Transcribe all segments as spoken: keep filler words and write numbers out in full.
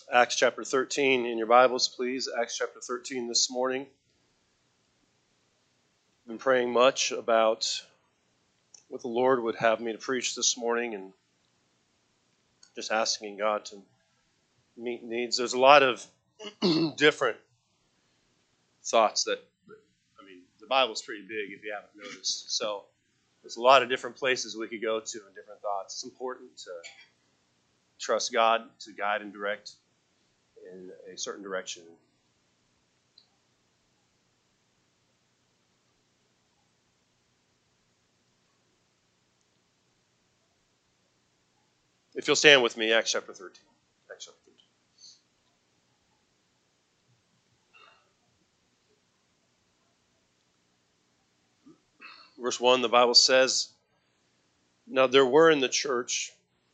Acts chapter thirteen in your Bibles, please. Acts chapter thirteen this morning. I've been praying much about what the Lord would have me to preach this morning and just asking God to meet needs. There's a lot of different thoughts that, I mean, the Bible's pretty big if you haven't noticed. So there's a lot of different places we could go to and different thoughts. It's important to trust God to guide and direct in a certain direction. If you'll stand with me, Acts chapter thirteen. Acts chapter thirteen. Verse one, the Bible says, "Now there were in the church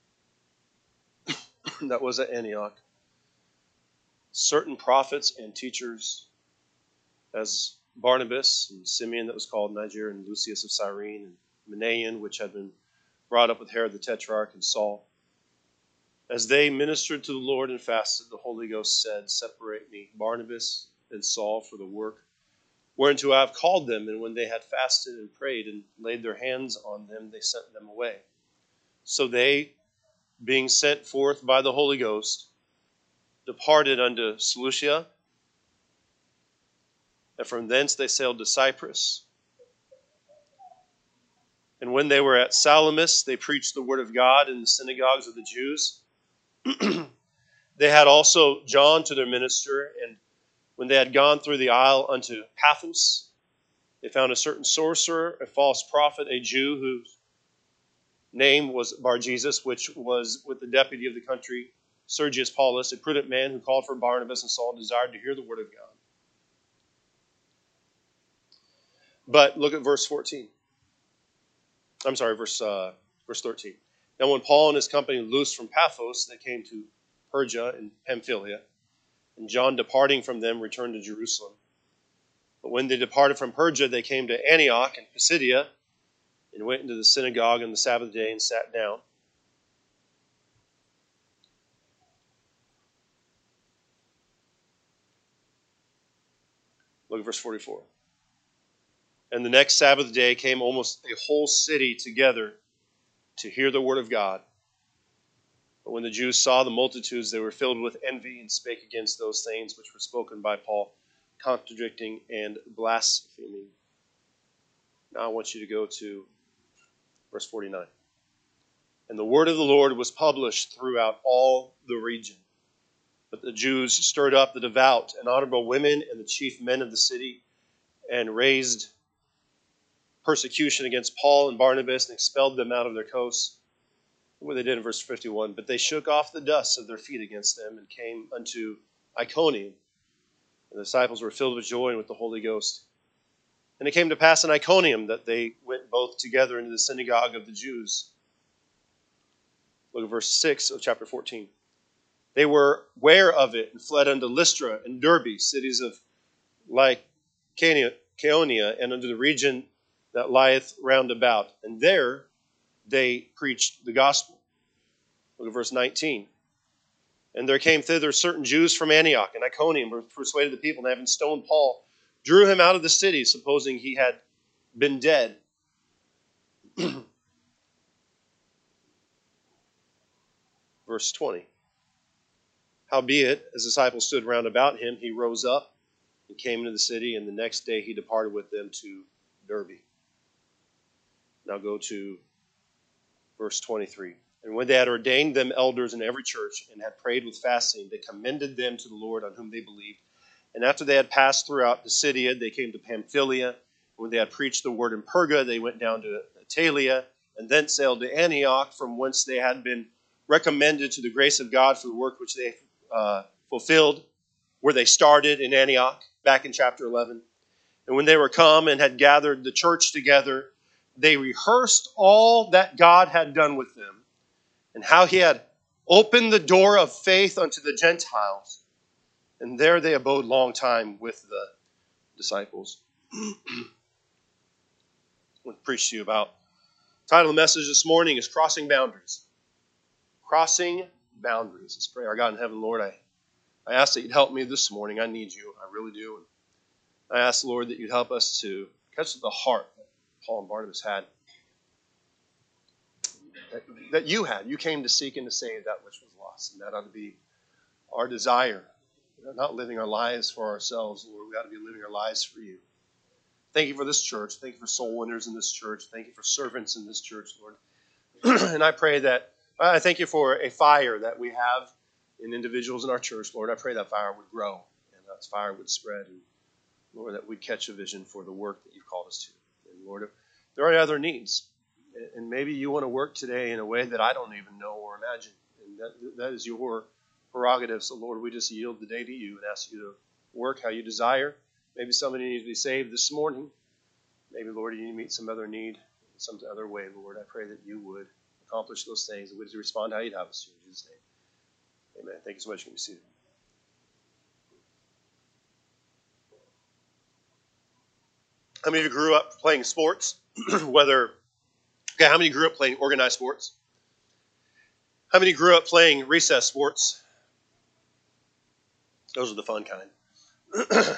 that was at Antioch certain prophets and teachers, as Barnabas and Simeon that was called Niger, and Lucius of Cyrene, and Manaen, which had been brought up with Herod the Tetrarch, and Saul. As they ministered to the Lord and fasted, the Holy Ghost said, Separate me, Barnabas and Saul, for the work whereunto I have called them. And when they had fasted and prayed and laid their hands on them, they sent them away. So they, being sent forth by the Holy Ghost, departed unto Seleucia, and from thence they sailed to Cyprus. And when they were at Salamis, they preached the word of God in the synagogues of the Jews. They had also John to their minister, and when they had gone through the isle unto Paphos, they found a certain sorcerer, a false prophet, a Jew, whose name was Bar-Jesus, which was with the deputy of the country, Sergius Paulus, a prudent man who called for Barnabas and Saul, desired to hear the word of God. But look at verse fourteen. I'm sorry, verse uh, verse thirteen. Now when Paul and his company loosed from Paphos, they came to Perga in Pamphylia, and John, departing from them, returned to Jerusalem. But when they departed from Perga, they came to Antioch and Pisidia, and went into the synagogue on the Sabbath day and sat down. Look at verse forty-four. And the next Sabbath day came almost a whole city together to hear the word of God. But when the Jews saw the multitudes, they were filled with envy and spake against those things which were spoken by Paul, contradicting and blaspheming. Now I want you to go to verse forty-nine. And the word of the Lord was published throughout all the region. But the Jews stirred up the devout and honorable women and the chief men of the city, and raised persecution against Paul and Barnabas, and expelled them out of their coasts. What they did in verse fifty-one. But they shook off the dust of their feet against them, and came unto Iconium. And the disciples were filled with joy and with the Holy Ghost. And it came to pass in Iconium that they went both together into the synagogue of the Jews. Look at verse six of chapter fourteen. They were ware of it, and fled unto Lystra and Derbe, cities of Lycaonia, and unto the region that lieth round about. And there they preached the gospel. Look at verse nineteen. And there came thither certain Jews from Antioch and Iconium, who persuaded the people, and having stoned Paul, drew him out of the city, supposing he had been dead. Verse twenty. Howbeit, as the disciples stood round about him, he rose up and came into the city, and the next day he departed with them to Derbe. Now go to verse twenty-three. And when they had ordained them elders in every church, and had prayed with fasting, they commended them to the Lord on whom they believed. And after they had passed throughout Pisidia, they came to Pamphylia. When they had preached the word in Perga, they went down to Attalia, and thence sailed to Antioch, from whence they had been recommended to the grace of God for the work which they uh, fulfilled, where they started in Antioch, back in chapter eleven. And when they were come and had gathered the church together, they rehearsed all that God had done with them, and how he had opened the door of faith unto the Gentiles. And there they abode long time with the disciples. I want to preach to you about. The title of the message this morning is Crossing Boundaries. Crossing Boundaries. Let's pray. Our God in heaven, Lord, I I ask that you'd help me this morning. I need you. I really do. And I ask, Lord, that you'd help us to catch the heart that Paul and Barnabas had, that, that you had. You came to seek and to save that which was lost, and that ought to be our desire. We're not living our lives for ourselves, Lord. We ought to be living our lives for you. Thank you for this church. Thank you for soul winners in this church. Thank you for servants in this church, Lord. And I pray that, I thank you for a fire that we have in individuals in our church, Lord. I pray that fire would grow and that fire would spread. And Lord, that we'd catch a vision for the work that you've called us to. And Lord, if there are other needs, and maybe you want to work today in a way that I don't even know or imagine, and that, that is your prerogative. So Lord, we just yield the day to you and ask you to work how you desire. Maybe somebody needs to be saved this morning. Maybe, Lord, you need to meet some other need in some other way, Lord. I pray that you would accomplish those things and would respond how you'd have us to. In Jesus' name. Amen. Thank you so much. You can be seated. How many of you grew up playing sports? Whether, okay, how many grew up playing organized sports? How many grew up playing recess sports? Those are the fun kind.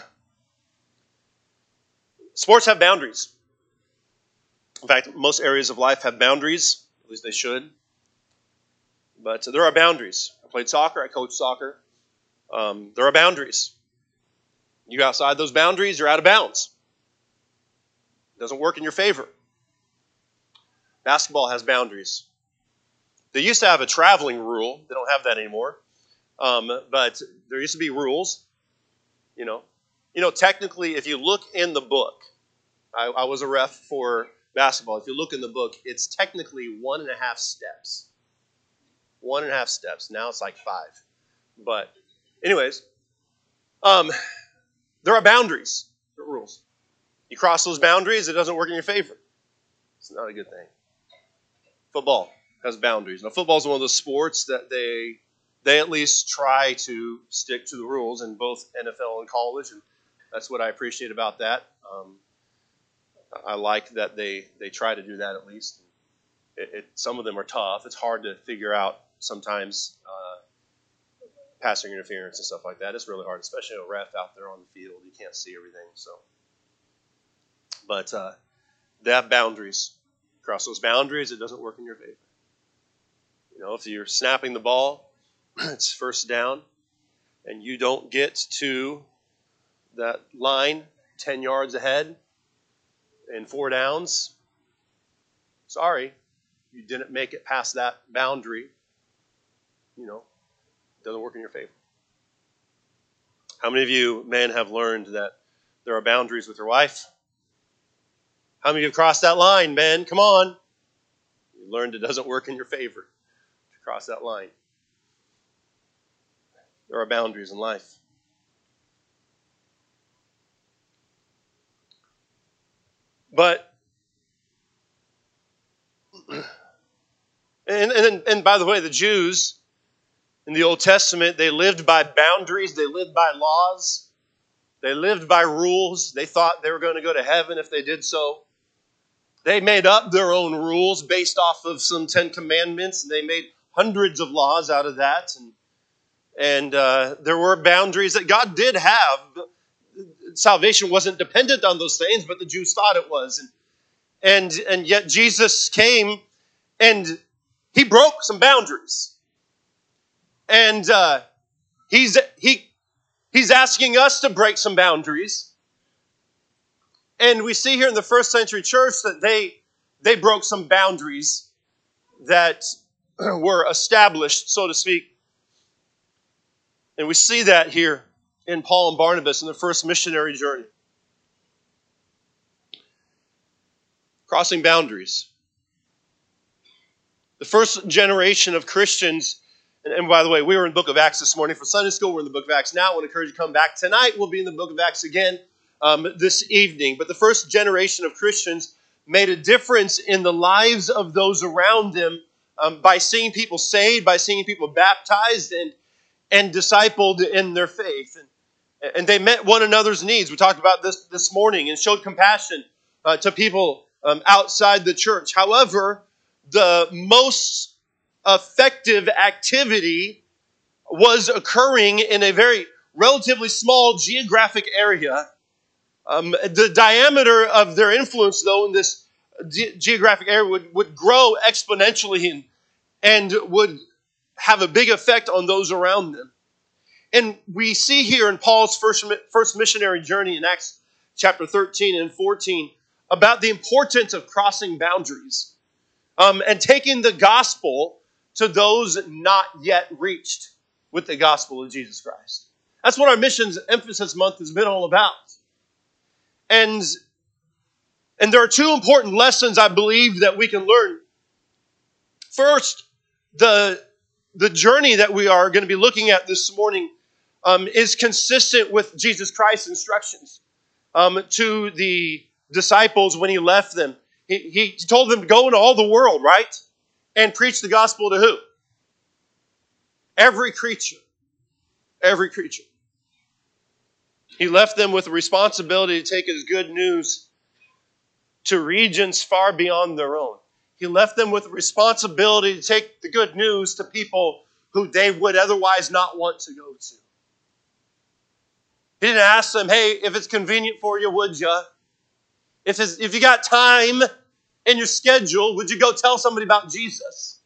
Sports have boundaries. In fact, most areas of life have boundaries. At least they should. But there are boundaries. I played soccer. I coached soccer. Um, there are boundaries. You go outside those boundaries, you're out of bounds. It doesn't work in your favor. Basketball has boundaries. They used to have a traveling rule. They don't have that anymore. Um, but there used to be rules. You know, you know. Technically, if you look in the book, I, I was a ref for basketball. If you look in the book, it's technically one and a half steps. One and a half steps. Now it's like five. But, anyways, um, there are boundaries. There are rules. You cross those boundaries, it doesn't work in your favor. It's not a good thing. Football has boundaries. Now, football is one of those sports that they they at least try to stick to the rules in both N F L and college, and that's what I appreciate about that. Um, I like that they, they try to do that at least. It, it, some of them are tough. It's hard to figure out sometimes uh, passing interference and stuff like that. It's really hard, especially a ref out there on the field. You can't see everything. So, But uh, they have boundaries. Cross those boundaries, it doesn't work in your favor. You know, if you're snapping the ball, it's first down, and you don't get to that line ten yards ahead in four downs, sorry, you didn't make it past that boundary. You know, it doesn't work in your favor. How many of you men have learned that there are boundaries with your wife? How many of you have crossed that line, men? Come on. You learned it doesn't work in your favor to cross that line. There are boundaries in life. But, and, and, and by the way, the Jews in the Old Testament, they lived by boundaries. They lived by laws. They lived by rules. They thought they were going to go to heaven if they did so. They made up their own rules based off of some Ten Commandments, and they made hundreds of laws out of that. And, and uh, there were boundaries that God did have. Salvation wasn't dependent on those things, but the Jews thought it was. And, and, and yet Jesus came, and he broke some boundaries. And uh, he's, he, he's asking us to break some boundaries. And we see here in the first century church that they, they broke some boundaries that were established, so to speak. And we see that here in Paul and Barnabas in the first missionary journey. Crossing boundaries. The first generation of Christians, and, and by the way, we were in the book of Acts this morning. For Sunday school, we're in the book of Acts now. I want to encourage you to come back tonight. We'll be in the book of Acts again um, this evening. But the first generation of Christians made a difference in the lives of those around them um, by seeing people saved, by seeing people baptized and, and discipled in their faith. And, and they met one another's needs. We talked about this this morning and showed compassion uh, to people um, outside the church. However, the most effective activity was occurring in a very relatively small geographic area. Um, the diameter of their influence, though, in this ge- geographic area would, would grow exponentially and, and would have a big effect on those around them. And we see here in Paul's first, first missionary journey in Acts chapter thirteen and fourteen about the importance of crossing boundaries um, and taking the gospel to those not yet reached with the gospel of Jesus Christ. That's what our missions emphasis month has been all about. And, and there are two important lessons I believe that we can learn. First, the, the journey that we are going to be looking at this morning um, is consistent with Jesus Christ's instructions um, to the disciples when he left them. He, he told them to go into all the world, right? And preach the gospel to who? Every creature. Every creature. He left them with the responsibility to take his good news to regions far beyond their own. He left them with the responsibility to take the good news to people who they would otherwise not want to go to. He didn't ask them, hey, if it's convenient for you, would you? If, it's, if you got time in your schedule, would you go tell somebody about Jesus?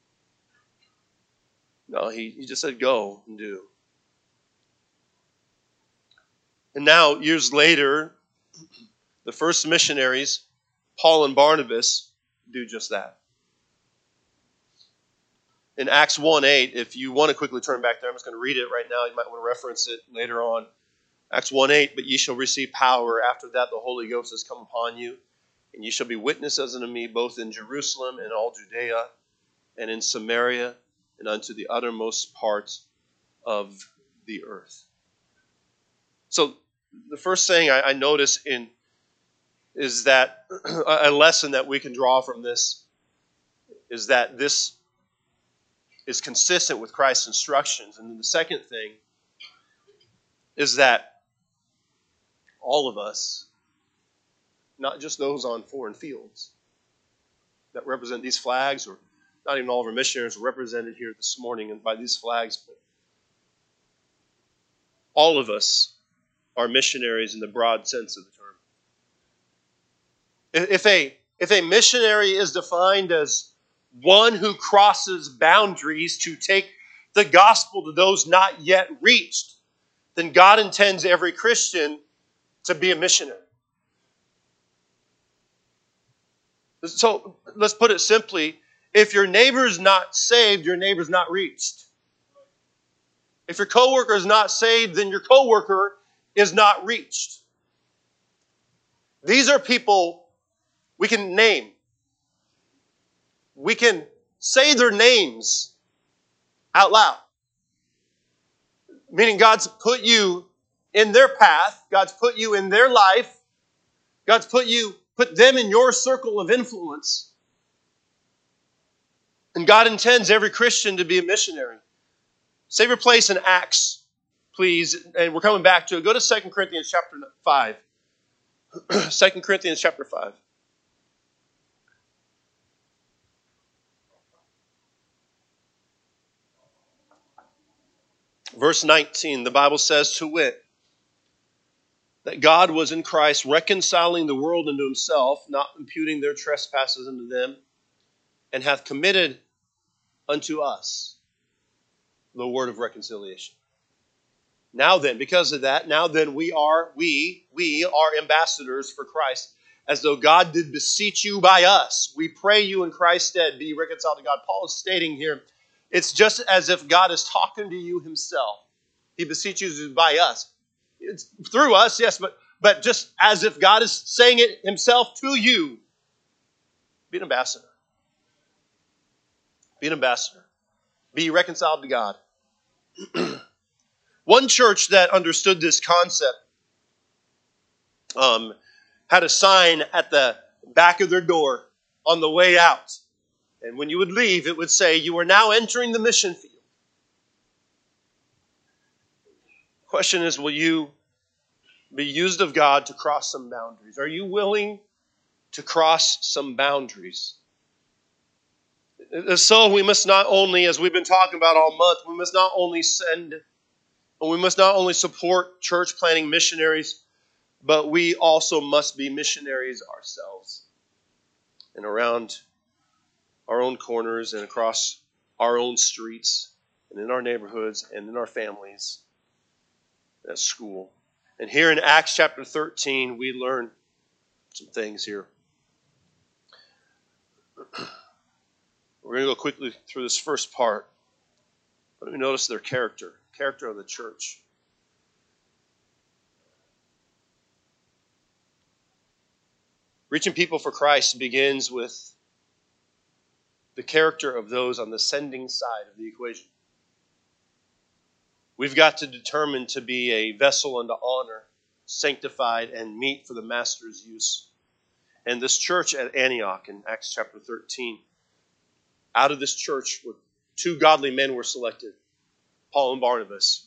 No, he, he just said, go and do. And now, years later, the first missionaries, Paul and Barnabas, do just that. In Acts one eight, if you want to quickly turn back there, I'm just going to read it right now. You might want to reference it later on. Acts one eight, but ye shall receive power. After that, the Holy Ghost has come upon you, and ye shall be witnesses unto me both in Jerusalem and all Judea and in Samaria and unto the uttermost parts of the earth. So the first thing I, I notice in is that a lesson that we can draw from this is that this is consistent with Christ's instructions. And then the second thing is that all of us, not just those on foreign fields that represent these flags, or not even all of our missionaries are represented here this morning and by these flags, but all of us are missionaries in the broad sense of the term. If a, if a missionary is defined as one who crosses boundaries to take the gospel to those not yet reached, then God intends every Christian to be a missionary. So let's put it simply. If your neighbor's not saved, your neighbor's not reached. If your coworker is not saved, then your coworker is not reached. These are people we can name. We can say their names out loud. Meaning God's put you in their path. God's put you in their life. God's put you, put them in your circle of influence. And God intends every Christian to be a missionary. Save your place in Acts, please. And we're coming back to it. Go to Second Corinthians chapter five. Second Corinthians chapter five. Verse nineteen, the Bible says, to wit, that God was in Christ reconciling the world unto himself, not imputing their trespasses unto them, and hath committed unto us the word of reconciliation. Now then, because of that, now then we are, we, we are ambassadors for Christ, as though God did beseech you by us. We pray you in Christ's stead, be reconciled to God. Paul is stating here, it's just as if God is talking to you himself. He beseeches you by us. It's through us, yes, but, but just as if God is saying it himself to you. Be an ambassador. Be an ambassador. Be reconciled to God. One church that understood this concept um, had a sign at the back of their door on the way out. And when you would leave, it would say, you are now entering the mission field. The question is, will you be used of God to cross some boundaries? Are you willing to cross some boundaries? So we must not only, as we've been talking about all month, we must not only send, and we must not only support church planting missionaries, but we also must be missionaries ourselves. And around our own corners and across our own streets and in our neighborhoods and in our families at school. And here in Acts chapter thirteen, we learn some things here. We're going to go quickly through this first part. But we notice their character, character of the church. Reaching people for Christ begins with the character of those on the sending side of the equation. We've got to determine to be a vessel unto honor, sanctified, and meet for the Master's use. And this church at Antioch in Acts chapter thirteen, out of this church, two godly men were selected, Paul and Barnabas.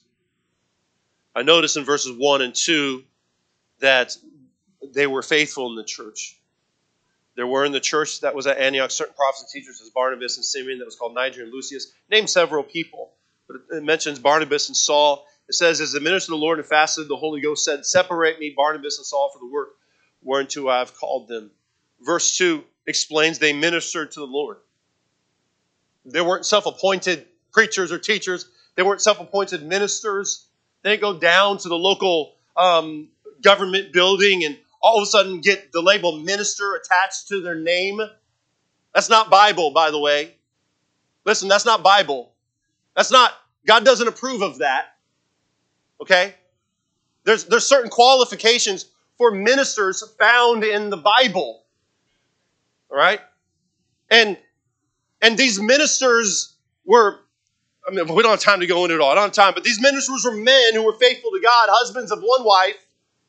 I notice in verses one and two that they were faithful in the church. There were in the church that was at Antioch certain prophets and teachers as Barnabas and Simeon, that was called Niger and Lucius. Named several people, but it mentions Barnabas and Saul. It says, as the minister of the Lord and fasted, the Holy Ghost said, separate me, Barnabas and Saul, for the work whereunto I have called them. Verse two explains they ministered to the Lord. They weren't self-appointed preachers or teachers. They weren't self-appointed ministers. They didn't go down to the local um, government building and all of a sudden get the label minister attached to their name. That's not Bible, by the way. Listen, that's not Bible. That's not, God doesn't approve of that. Okay? There's, there's certain qualifications for ministers found in the Bible. All right? And, and these ministers were, I mean, we don't have time to go into it all. I don't have time, but these ministers were men who were faithful to God, husbands of one wife.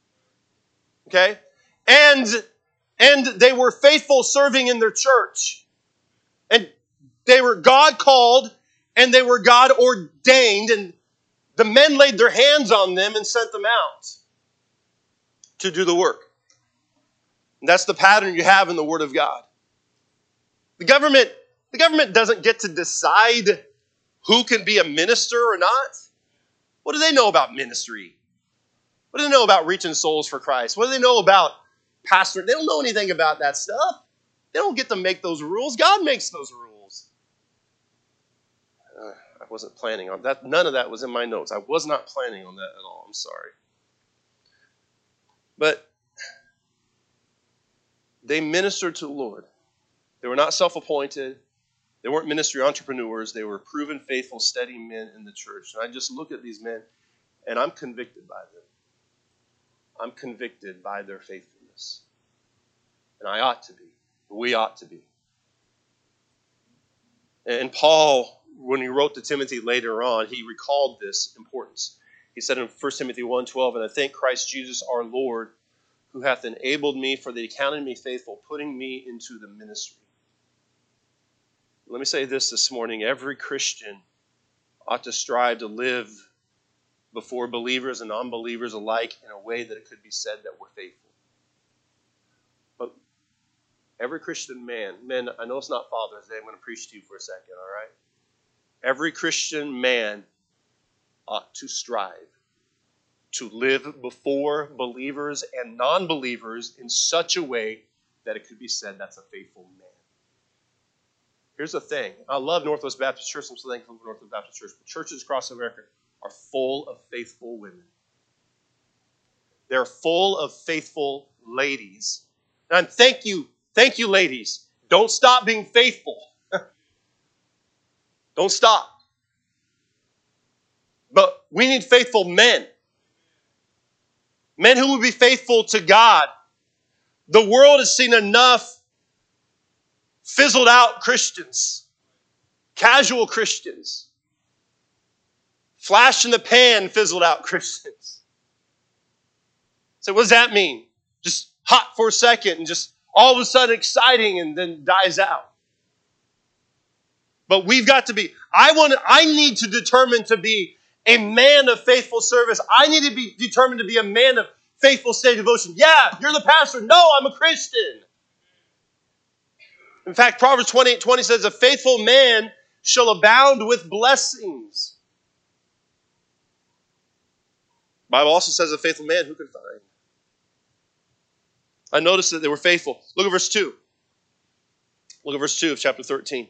Okay? And, and they were faithful serving in their church. And they were God called and they were God ordained, and the men laid their hands on them and sent them out to do the work. And that's the pattern you have in the Word of God. The government, the government doesn't get to decide who can be a minister or not. What do they know about ministry? What do they know about reaching souls for Christ? What do they know about pastor? They don't know anything about that stuff. They don't get to make those rules. God makes those rules. Uh, I wasn't planning on that. None of that was in my notes. I was not planning on that at all. I'm sorry. But they ministered to the Lord. They were not self-appointed. They weren't ministry entrepreneurs. They were proven, faithful, steady men in the church. And I just look at these men, and I'm convicted by them. I'm convicted by their faithfulness. And I ought to be. We ought to be. And Paul, when he wrote to Timothy later on, he recalled this importance. He said in First Timothy one twelve, and I thank Christ Jesus our Lord, who hath enabled me for the accounting me faithful, putting me into the ministry. Let me say this this morning. Every Christian ought to strive to live before believers and unbelievers alike in a way that it could be said that we're faithful. But every Christian man, men, I know it's not Father's Day, I'm going to preach to you for a second, all right? Every Christian man ought to strive to live before believers and non-believers in such a way that it could be said that's a faithful man. Here's the thing. I love Northwest Baptist Church. I'm so thankful for Northwest Baptist Church. But churches across America are full of faithful women. They're full of faithful ladies. And thank you, thank you, ladies. Don't stop being faithful. Don't stop. But we need faithful men. Men who will be faithful to God. The world has seen enough fizzled out Christians, casual Christians, flash in the pan fizzled out Christians. So what does that mean? Just hot for a second and just all of a sudden exciting and then dies out. But we've got to be, I want, I need to determine to be a man of faithful service. I need to be determined to be a man of faithful steady devotion. Yeah, you're the pastor. No, I'm a Christian. In fact, Proverbs twenty-eight twenty says, a faithful man shall abound with blessings. The Bible also says, a faithful man who can find. I noticed that they were faithful. Look at verse two. Look at verse two of chapter thirteen.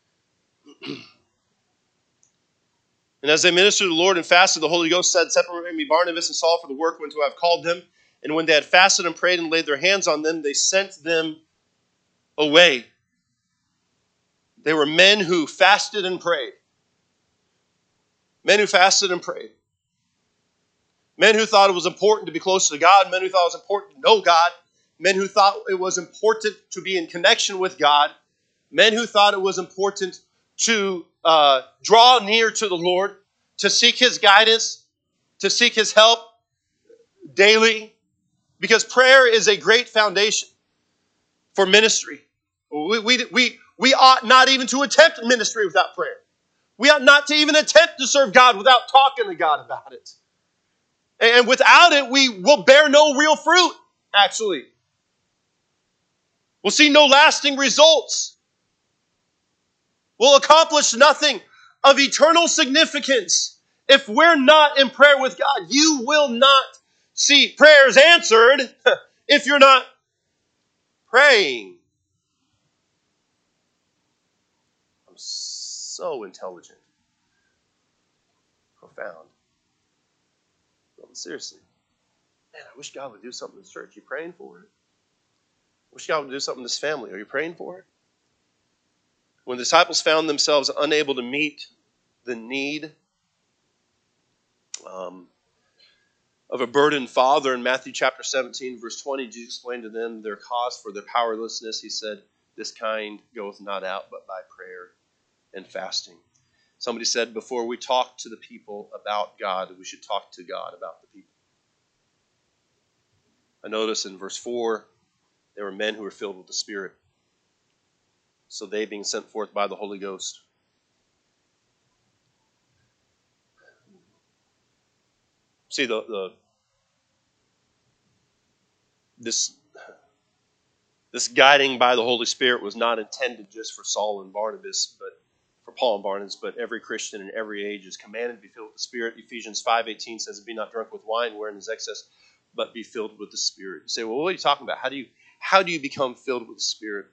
And as they ministered to the Lord and fasted, the Holy Ghost said, separate me Barnabas and Saul for the work whereunto I have called them. And when they had fasted and prayed and laid their hands on them, they sent them away. They were men who fasted and prayed. Men who fasted and prayed. Men who thought it was important to be close to God. Men who thought it was important to know God. Men who thought it was important to be in connection with God. Men who thought it was important to uh, draw near to the Lord, to seek His guidance, to seek His help daily. Because prayer is a great foundation for ministry. We, we, we, we ought not even to attempt ministry without prayer. We ought not to even attempt to serve God without talking to God about it. And without it, we will bear no real fruit, actually. We'll see no lasting results. We'll accomplish nothing of eternal significance if we're not in prayer with God. You will not see prayers answered if you're not praying. I'm so intelligent. Profound. No, seriously. Man, I wish God would do something in this church. You praying for it? I wish God would do something in this family. Are you praying for it? When the disciples found themselves unable to meet the need um, of a burdened father in Matthew chapter seventeen, verse twenty, Jesus explained to them their cause for their powerlessness. He said, this kind goeth not out but by prayer and fasting. Somebody said, before we talk to the people about God, we should talk to God about the people. I notice in verse four, there were men who were filled with the Spirit. So they being sent forth by the Holy Ghost. See, the, the this, this guiding by the Holy Spirit was not intended just for Saul and Barnabas, but for Paul and Barnabas, but every Christian in every age is commanded to be filled with the Spirit. Ephesians five eighteen says, be not drunk with wine wherein is excess, but be filled with the Spirit. You say, well, what are you talking about? How do you, how do you become filled with the Spirit?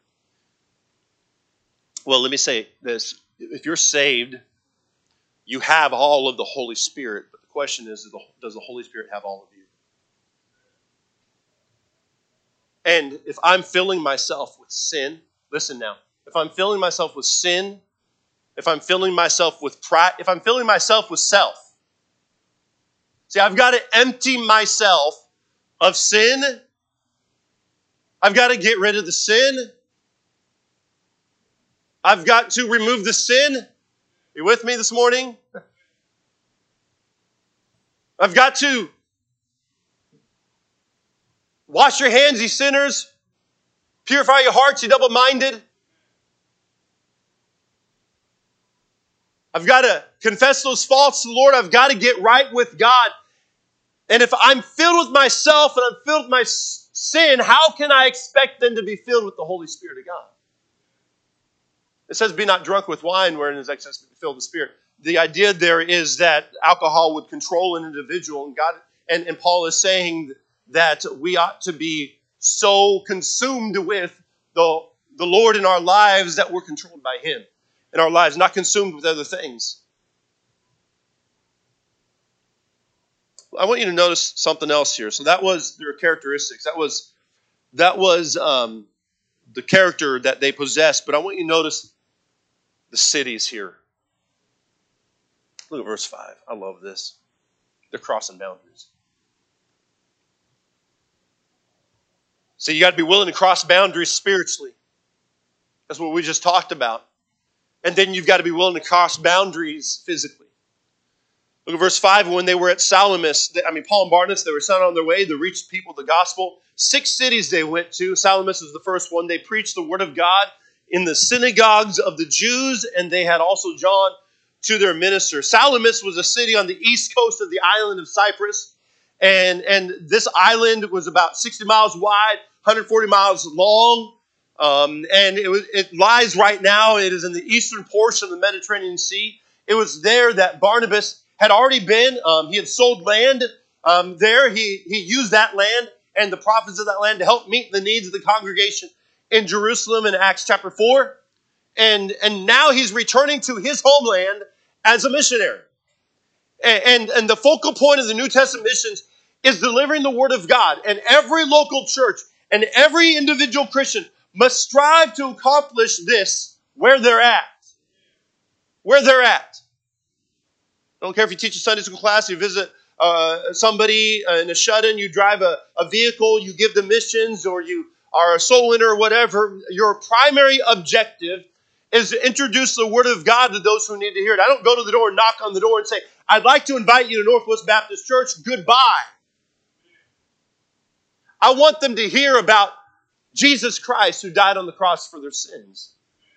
Well, let me say this. If you're saved, you have all of the Holy Spirit. But the question is, does the Holy Spirit have all of you? And if I'm filling myself with sin, listen now. If I'm filling myself with sin, if I'm filling myself with pride, if I'm filling myself with self. See, I've got to empty myself of sin. I've got to get rid of the sin. I've got to remove the sin. You with me this morning? I've got to wash your hands, ye sinners. Purify your hearts, ye double-minded. I've got to confess those faults to the Lord. I've got to get right with God. And if I'm filled with myself and I'm filled with my sin, how can I expect then to be filled with the Holy Spirit of God? It says, be not drunk with wine wherein is excess, but be filled with the Spirit. The idea there is that alcohol would control an individual. And God and, and Paul is saying that we ought to be so consumed with the, the Lord in our lives that we're controlled by Him in our lives, not consumed with other things. I want you to notice something else here. So that was their characteristics. That was, that was um, the character that they possessed. But I want you to notice the cities here. Look at verse five. I love this. They're crossing boundaries. So you got to be willing to cross boundaries spiritually. That's what we just talked about. And then you've got to be willing to cross boundaries physically. Look at verse five. When they were at Salamis, I mean, Paul and Barnabas, they were sent on their way to reach people with the gospel. Six cities they went to. Salamis was the first one. They preached the word of God in the synagogues of the Jews, and they had also John to their minister. Salamis was a city on the east coast of the island of Cyprus. And, and this island was about sixty miles wide, one hundred forty miles long. Um, and it, was, it lies right now. It is in the eastern portion of the Mediterranean Sea. It was there that Barnabas had already been. Um, he had sold land um, there. He, he used that land and the profits of that land to help meet the needs of the congregation in Jerusalem in Acts chapter four. And, and now he's returning to his homeland as a missionary. And, and, and the focal point of the New Testament missions is delivering the Word of God. And every local church and every individual Christian must strive to accomplish this where they're at. Where they're at. I don't care if you teach a Sunday school class, you visit uh, somebody in a shut-in, you drive a, a vehicle, you give them missions, or you are a soul winner or whatever. Your primary objective is to introduce the Word of God to those who need to hear it. I don't go to the door and knock on the door and say, I'd like to invite you to Northwest Baptist Church. Goodbye. I want them to hear about Jesus Christ who died on the cross for their sins.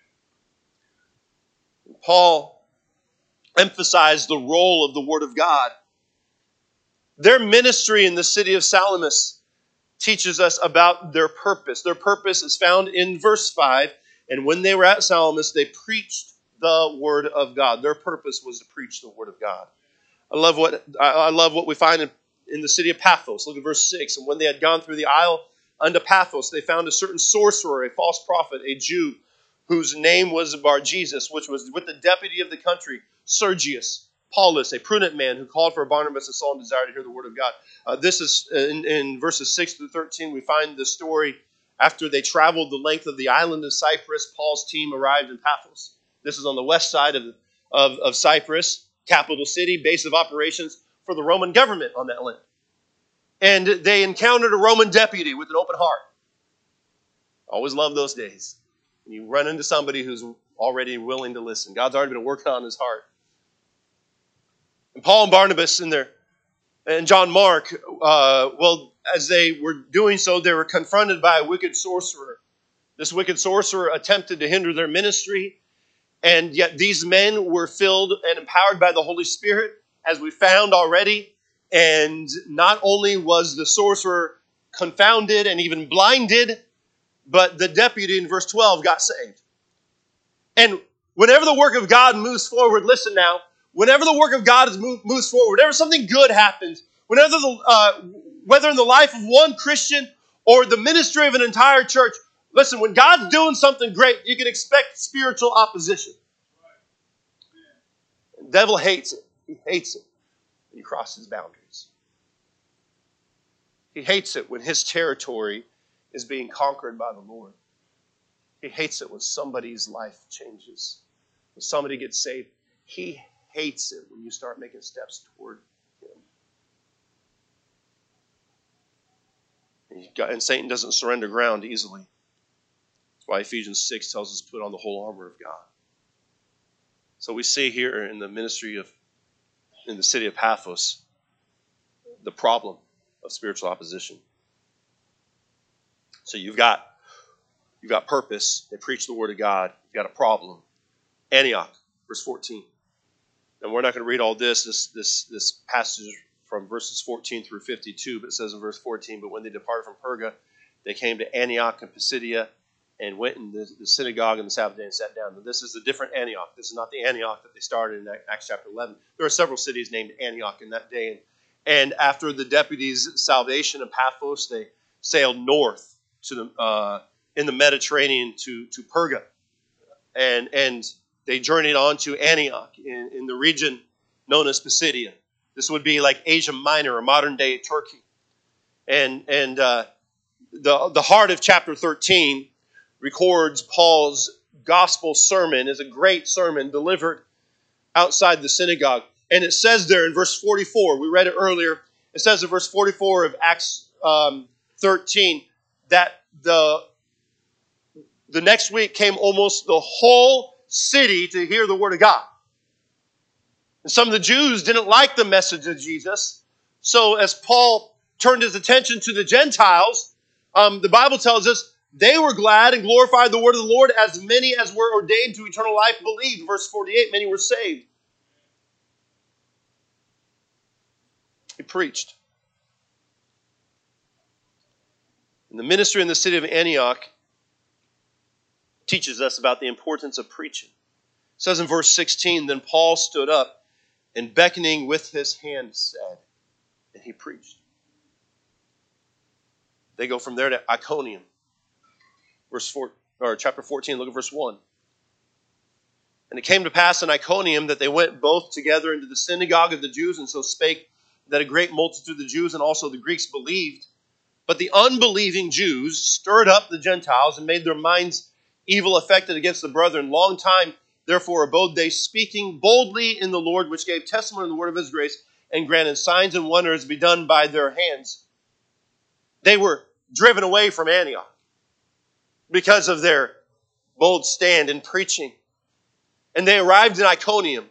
Paul emphasized the role of the Word of God. Their ministry in the city of Salamis teaches us about their purpose. Their purpose is found in verse five. And when they were at Salamis, they preached the Word of God. Their purpose was to preach the Word of God. I love what I love what we find in, in the city of Paphos. Look at verse six. And when they had gone through the isle unto Paphos, they found a certain sorcerer, a false prophet, a Jew, whose name was Bar-Jesus, which was with the deputy of the country, Sergius Paulus, a prudent man who called for Barnabas and Saul and desired to hear the word of God. Uh, this is in, in verses six through thirteen. We find the story after they traveled the length of the island of Cyprus. Paul's team arrived in Paphos. This is on the west side of, of, of Cyprus, capital city, base of operations for the Roman government on that land. And they encountered a Roman deputy with an open heart. Always love those days. You run into somebody who's already willing to listen. God's already been working on his heart. And Paul and Barnabas and their and John Mark, uh, well, as they were doing so, they were confronted by a wicked sorcerer. This wicked sorcerer attempted to hinder their ministry, and yet these men were filled and empowered by the Holy Spirit, as we found already. And not only was the sorcerer confounded and even blinded, but the deputy in verse twelve got saved. And whenever the work of God moves forward, listen now, whenever the work of God is move, moves forward, whenever something good happens, whenever the, uh, whether in the life of one Christian or the ministry of an entire church, listen, when God's doing something great, you can expect spiritual opposition. The devil hates it. He hates it when you cross his boundaries. He hates it when his territory is being conquered by the Lord. He hates it when somebody's life changes, when somebody gets saved. He hates it when you start making steps toward him. And Satan doesn't surrender ground easily. That's why Ephesians six tells us to put on the whole armor of God. So we see here in the ministry of, in the city of Paphos, the problem of spiritual opposition. So you've got You've got purpose. They preach the word of God. You've got a problem. Antioch, verse fourteen. And we're not going to read all this, this, this, this passage from verses fourteen through fifty-two, but it says in verse fourteen, but when they departed from Perga, they came to Antioch and Pisidia and went in the, the synagogue on the Sabbath day and sat down. Now, this is a different Antioch. This is not the Antioch that they started in Acts chapter eleven. There are several cities named Antioch in that day. And, and after the deputy's salvation in Paphos, they sailed north to the uh, in the Mediterranean to, to Perga. And, and they journeyed on to Antioch in, in the region known as Pisidia. This would be like Asia Minor or modern-day Turkey. And, and uh, the, the heart of chapter thirteen records Paul's gospel sermon. Is a great sermon delivered outside the synagogue. And it says there in verse forty-four, we read it earlier, it says in verse forty-four of Acts um, thirteen that the The next week came almost the whole city to hear the word of God. And some of the Jews didn't like the message of Jesus. So as Paul turned his attention to the Gentiles, um, the Bible tells us they were glad and glorified the word of the Lord, as many as were ordained to eternal life believed. Verse forty-eight, many were saved. He preached. In the ministry in the city of Antioch, teaches us about the importance of preaching. It says in verse sixteen, then Paul stood up and beckoning with his hand said, and he preached. They go from there to Iconium. Verse four, or chapter fourteen, look at verse one. And it came to pass in Iconium that they went both together into the synagogue of the Jews, and so spake that a great multitude of the Jews and also the Greeks believed. But the unbelieving Jews stirred up the Gentiles and made their minds evil affected against the brethren. Long time, therefore, abode they, speaking boldly in the Lord, which gave testimony in the word of his grace, and granted signs and wonders be done by their hands. They were driven away from Antioch because of their bold stand in preaching. And they arrived in Iconium.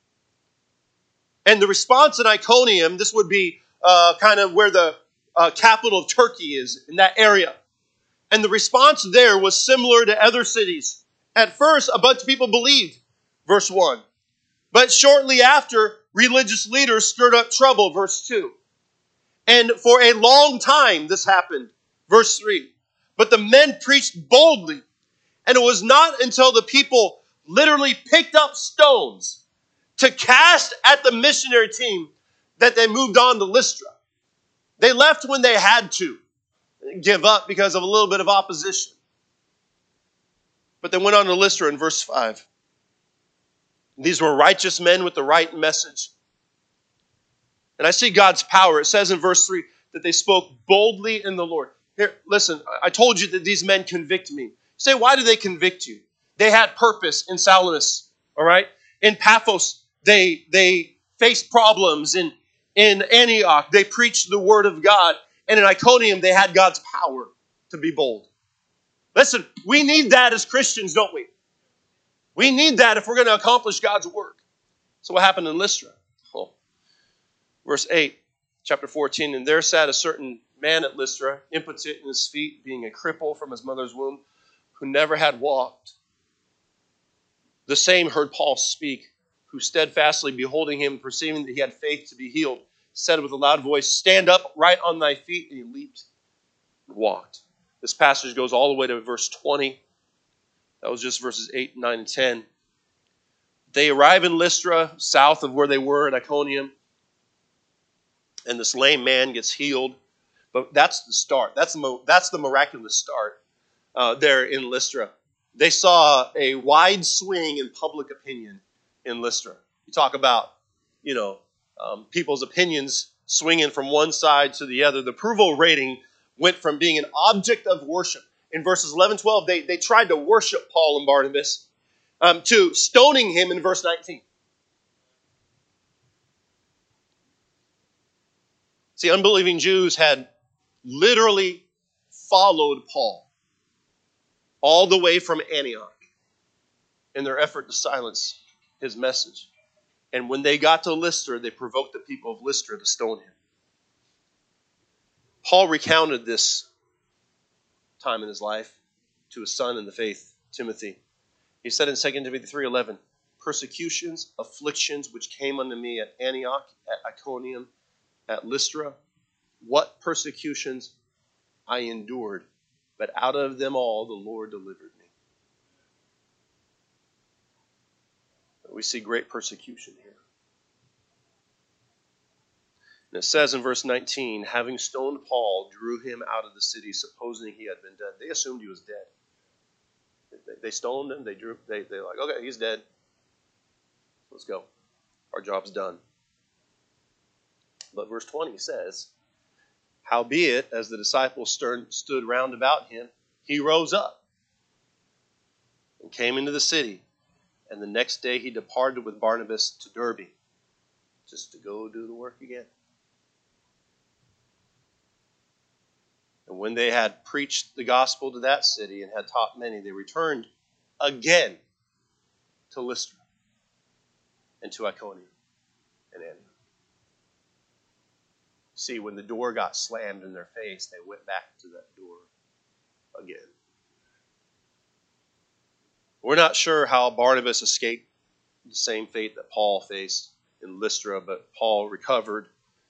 And the response in Iconium, this would be uh, kind of where the uh, capital of Turkey is, in that area. And the response there was similar to other cities. At first, a bunch of people believed, verse one. But shortly after, religious leaders stirred up trouble, verse two. And for a long time this happened, verse three. But the men preached boldly. And it was not until the people literally picked up stones to cast at the missionary team that they moved on to Lystra. They left when they had to give up because of a little bit of opposition. But they went on to Lystra in verse five. These were righteous men with the right message. And I see God's power. It says in verse three that they spoke boldly in the Lord. Here, listen, I told you that these men convict me. You say, why do they convict you? They had purpose in Salamis, all right? In Paphos, they, they faced problems. In, in Antioch, they preached the word of God. And in Iconium, they had God's power to be bold. Listen, we need that as Christians, don't we? We need that if we're going to accomplish God's work. So what happened in Lystra? Oh. Verse eight, chapter fourteen, and there sat a certain man at Lystra, impotent in his feet, being a cripple from his mother's womb, who never had walked. The same heard Paul speak, who steadfastly beholding him, perceiving that he had faith to be healed, said with a loud voice, stand up right on thy feet. And he leaped and walked. This passage goes all the way to verse twenty. That was just verses eight, nine, and ten. They arrive in Lystra, south of where they were at Iconium. And this lame man gets healed. But that's the start. That's the, that's the miraculous start uh, there in Lystra. They saw a wide swing in public opinion in Lystra. You talk about, you know, um, people's opinions swinging from one side to the other. The approval rating went from being an object of worship. In verses eleven, twelve, they, they tried to worship Paul and Barnabas um, to stoning him in verse nineteen. See, unbelieving Jews had literally followed Paul all the way from Antioch in their effort to silence his message. And when they got to Lystra, they provoked the people of Lystra to stone him. Paul recounted this time in his life to his son in the faith, Timothy. He said in Second Timothy three eleven, persecutions, afflictions which came unto me at Antioch, at Iconium, at Lystra, what persecutions I endured, but out of them all the Lord delivered me. We see great persecution here. And it says in verse nineteen, having stoned Paul, drew him out of the city, supposing he had been dead. They assumed he was dead. They stoned him. They drew. They they like, okay, he's dead. Let's go. Our job's done. But verse twenty says, howbeit, as the disciples stood round about him, he rose up and came into the city. And the next day he departed with Barnabas to Derbe, just to go do the work again. And when they had preached the gospel to that city and had taught many, they returned again to Lystra and to Iconium and Antioch. See, when the door got slammed in their face, they went back to that door again. We're not sure how Barnabas escaped the same fate that Paul faced in Lystra, but Paul recovered.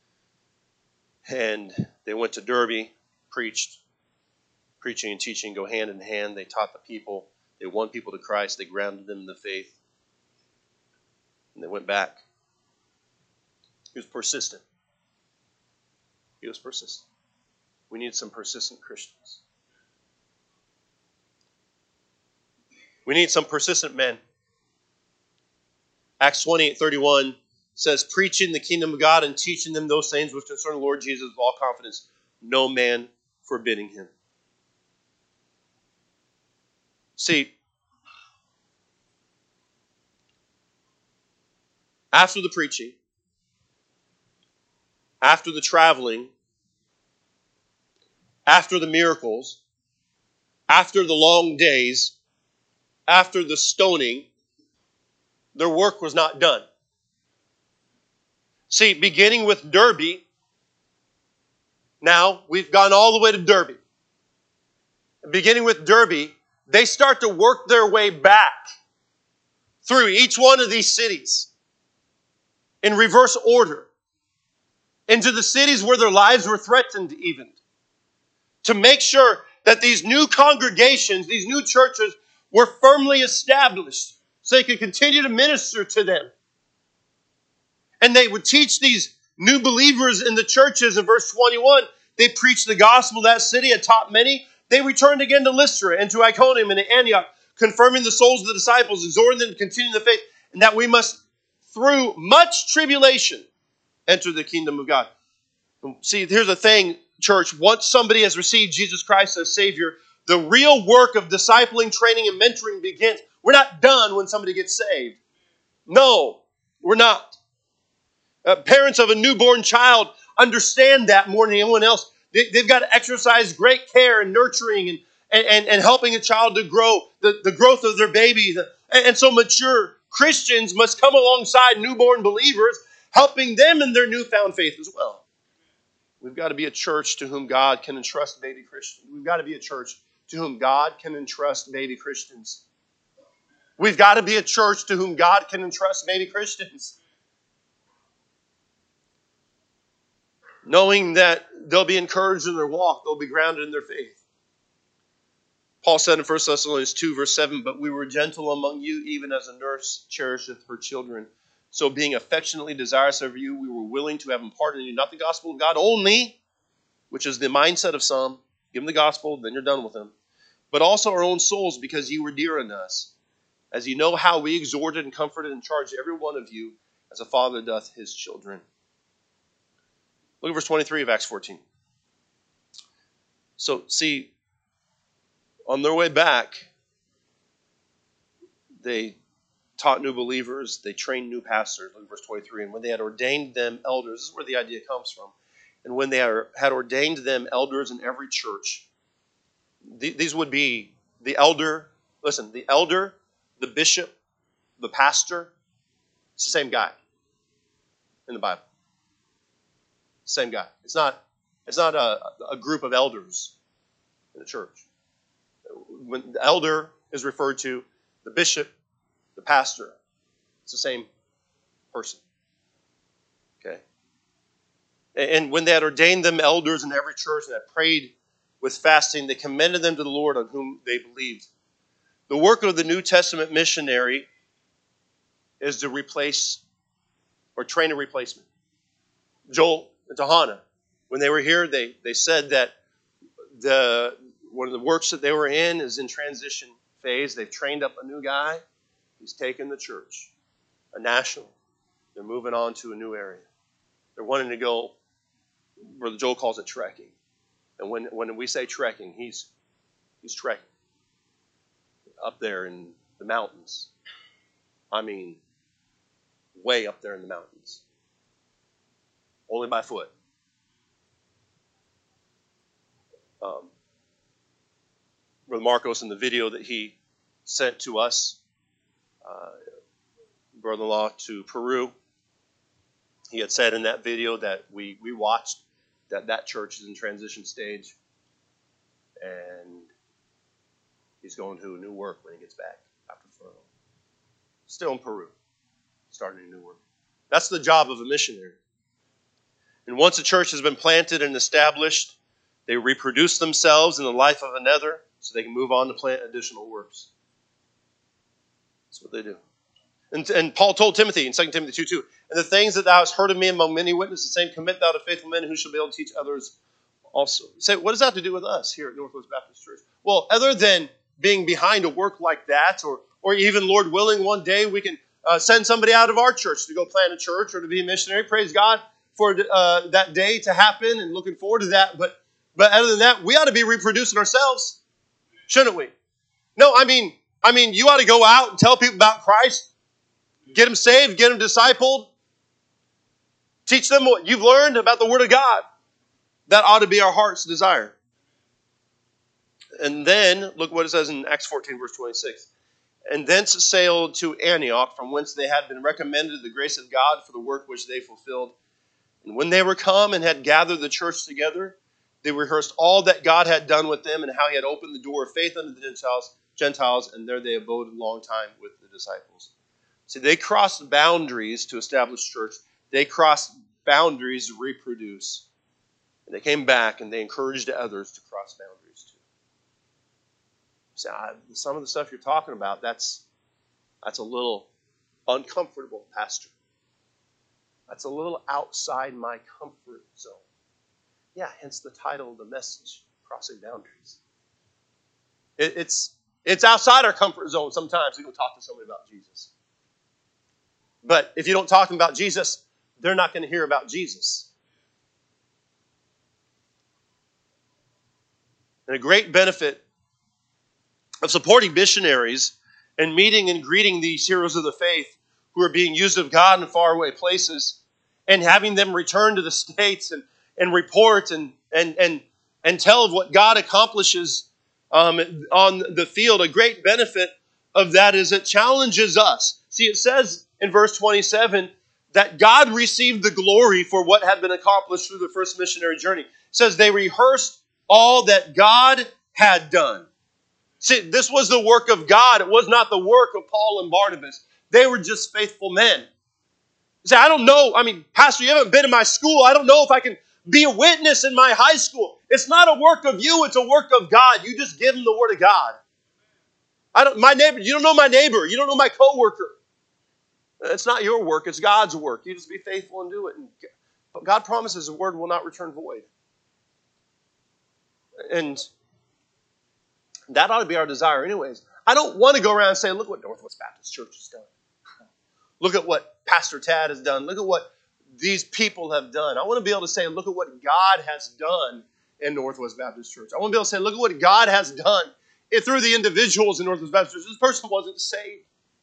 And they went to Derbe, preached. Preaching and teaching go hand in hand. They taught the people They won people to Christ. They grounded them in the faith. And they went back. He was persistent. He was persistent. We need some persistent Christians. We need some persistent men. Acts twenty-eight thirty-one says, preaching the kingdom of God and teaching them those things which concern the Lord Jesus with all confidence, no man forbidding him. See, after the preaching, after the traveling, after the miracles, after the long days, after the stoning, their work was not done. See, beginning with Derbe, now we've gone all the way to Derbe. Beginning with Derbe, they start to work their way back through each one of these cities in reverse order into the cities where their lives were threatened even, to make sure that these new congregations, these new churches were firmly established so they could continue to minister to them. And they would teach these new believers in the churches. In verse twenty-one, they preached the gospel of that city and taught many. They returned again to Lystra and to Iconium and to Antioch, confirming the souls of the disciples, exhorting them to continue the faith, and that we must, through much tribulation, enter the kingdom of God. See, here's the thing, church. Once somebody has received Jesus Christ as Savior, the real work of discipling, training, and mentoring begins. We're not done when somebody gets saved. No, we're not. Uh, parents of a newborn child understand that more than anyone else. They, they've got to exercise great care and nurturing and, and, and helping a child to grow, the, the growth of their baby. And, and so mature Christians must come alongside newborn believers, helping them in their newfound faith as well. We've got to be a church to whom God can entrust baby Christians. We've got to be a church to whom God can entrust baby Christians. We've got to be a church to whom God can entrust baby Christians. Knowing that they'll be encouraged in their walk, they'll be grounded in their faith. Paul said in First Thessalonians two, verse seven, but we were gentle among you, even as a nurse cherisheth her children. So being affectionately desirous of you, we were willing to have imparted in you, not the gospel of God only, which is the mindset of some. Give them the gospel, then you're done with them. But also our own souls, because you were dear unto us. As you know how we exhorted and comforted and charged every one of you, as a father doth his children. Look at verse twenty-three of Acts fourteen. So, see, on their way back, they taught new believers, they trained new pastors. Look at verse twenty-three. And when they had ordained them elders, this is where the idea comes from. And when they are, had ordained them elders in every church, th- these would be the elder, listen, the elder, the bishop, the pastor, it's the same guy in the Bible. Same guy. It's not, it's not a, a group of elders in the church. When the elder is referred to, the bishop, the pastor, it's the same person. Okay? And when they had ordained them elders in every church and had prayed with fasting, they commended them to the Lord on whom they believed. The work of the New Testament missionary is to replace or train a replacement. Joel and Tahana, when they were here, they, they said that the one of the works that they were in is in transition phase. They've trained up a new guy. He's taken the church, a national. They're moving on to a new area. They're wanting to go, Brother Joel calls it trekking. And when, when we say trekking, he's he's trekking up there in the mountains. I mean, way up there in the mountains. Only by foot. Um, Brother Marcos, in the video that he sent to us, uh, brother-in-law to Peru, he had said in that video that we, we watched that that church is in transition stage, and he's going to a new work when he gets back after furlough. Still in Peru, starting a new work. That's the job of a missionary. And once a church has been planted and established, they reproduce themselves in the life of another so they can move on to plant additional works. That's what they do. And, and Paul told Timothy in Second Timothy two two, and the things that thou hast heard of me among many witnesses, the same commit thou to faithful men who shall be able to teach others also. You say, what does that have to do with us here at Northwest Baptist Church? Well, other than being behind a work like that, or or even, Lord willing, one day we can uh, send somebody out of our church to go plant a church or to be a missionary. Praise God for uh, that day to happen, and looking forward to that. But but other than that, we ought to be reproducing ourselves, shouldn't we? No, I mean, I mean, you ought to go out and tell people about Christ. Get them saved, get them discipled. Teach them what you've learned about the Word of God. That ought to be our heart's desire. And then, look what it says in Acts fourteen, verse twenty-six. And thence sailed to Antioch, from whence they had been recommended to the grace of God for the work which they fulfilled. And when they were come and had gathered the church together, they rehearsed all that God had done with them, and how he had opened the door of faith unto the Gentiles, Gentiles, and there they abode a long time with the disciples. See, they crossed boundaries to establish church. They crossed boundaries to reproduce. And they came back and they encouraged others to cross boundaries too. See, I, some of the stuff you're talking about, that's, that's a little uncomfortable, Pastor. That's a little outside my comfort zone. Yeah, hence the title of the message, Crossing Boundaries. It, it's, it's outside our comfort zone sometimes to go talk to somebody about Jesus. But if you don't talk about Jesus, they're not going to hear about Jesus. And a great benefit of supporting missionaries and meeting and greeting these heroes of the faith who are being used of God in faraway places, and having them return to the States and, and report and, and, and, and tell of what God accomplishes um, on the field. A great benefit of that is it challenges us. See, it says in verse twenty-seven that God received the glory for what had been accomplished through the first missionary journey. It says they rehearsed all that God had done. See, this was the work of God. It was not the work of Paul and Barnabas. They were just faithful men. You say, I don't know. I mean, Pastor, you haven't been in my school. I don't know if I can be a witness in my high school. It's not a work of you. It's a work of God. You just give them the Word of God. I don't, my neighbor, you don't know my neighbor. You don't know my coworker. It's not your work. It's God's work. You just be faithful and do it. And God promises the Word will not return void. And that ought to be our desire anyways. I don't want to go around and say, look what Northwest Baptist Church has done. Look at what Pastor Tad has done. Look at what these people have done. I want to be able to say, look at what God has done in Northwest Baptist Church. I want to be able to say, look at what God has done through the individuals in Northwest Baptist Church. This person wasn't saved.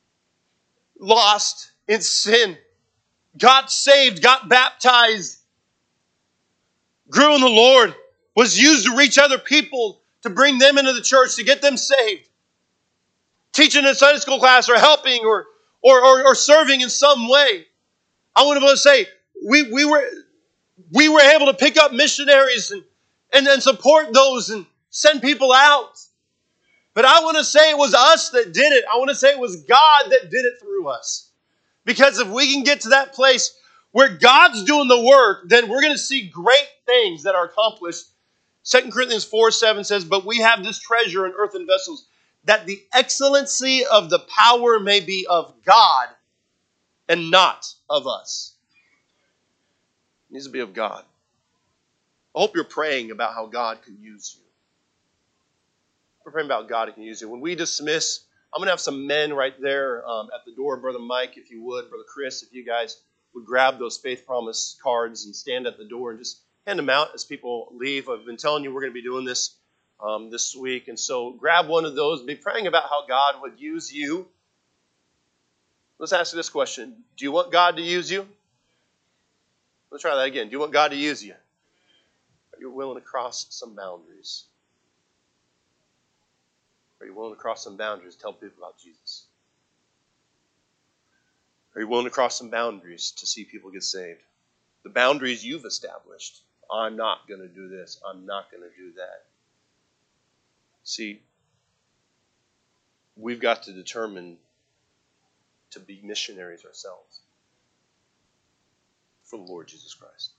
Lost in sin. Got saved, got baptized. Grew in the Lord. Was used to reach other people, to bring them into the church, to get them saved. Teaching in a Sunday school class, or helping, or, or, or, or serving in some way. I want to be able to say, we, we, were, we were able to pick up missionaries and, and, and support those and send people out. But I want to say it was us that did it. I want to say it was God that did it through us. Because if we can get to that place where God's doing the work, then we're going to see great things that are accomplished. Second Corinthians four seven says, but we have this treasure in earthen vessels, that the excellency of the power may be of God and not of us. It needs to be of God. I hope you're praying about how God can use you. We're praying about God can use you. When we dismiss, I'm going to have some men right there um, at the door. Brother Mike, if you would. Brother Chris, if you guys would grab those faith promise cards and stand at the door and just hand them out as people leave. I've been telling you we're going to be doing this um, this week. And so grab one of those. Be praying about how God would use you. Let's ask this question. Do you want God to use you? Let's try that again. Do you want God to use you? Are you willing to cross some boundaries? Are you willing to cross some boundaries to tell people about Jesus? Are you willing to cross some boundaries to see people get saved? The boundaries you've established. I'm not going to do this. I'm not going to do that. See, we've got to determine to be missionaries ourselves for the Lord Jesus Christ.